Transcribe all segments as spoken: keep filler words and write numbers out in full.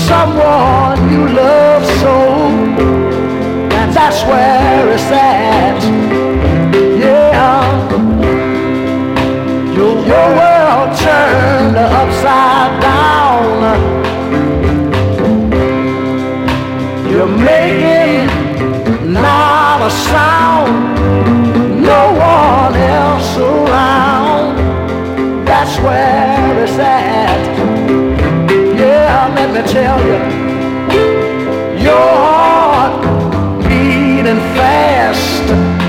someone you love so, and that's where it's at. Yeah, your, your world turned upside down. You're making not a sound, no one else around. That's where it's at. Yeah, let me tell you, your heart beating fast.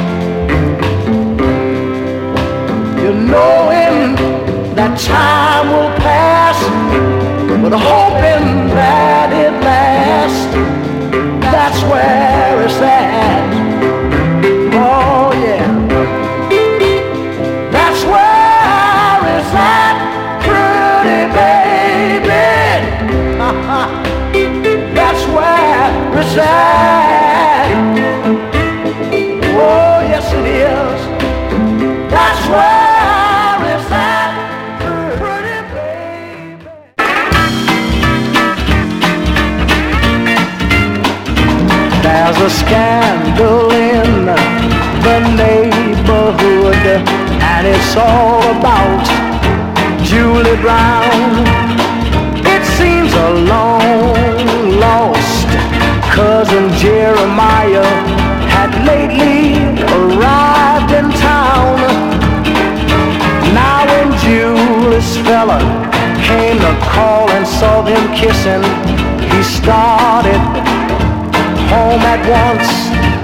You're knowing that time will pass, but hoping that it lasts. That's where it's at. Oh yeah, that's where it's at, pretty baby. That's where it's at. Oh yes it is. That's where it's at, pretty baby. There's a scandal in the neighborhood, and it's all about Julie Brown. It seems a long lost cousin Jeremiah had lately arrived in town. Now when Julie's fella came to call and saw them kissing, he started home at once.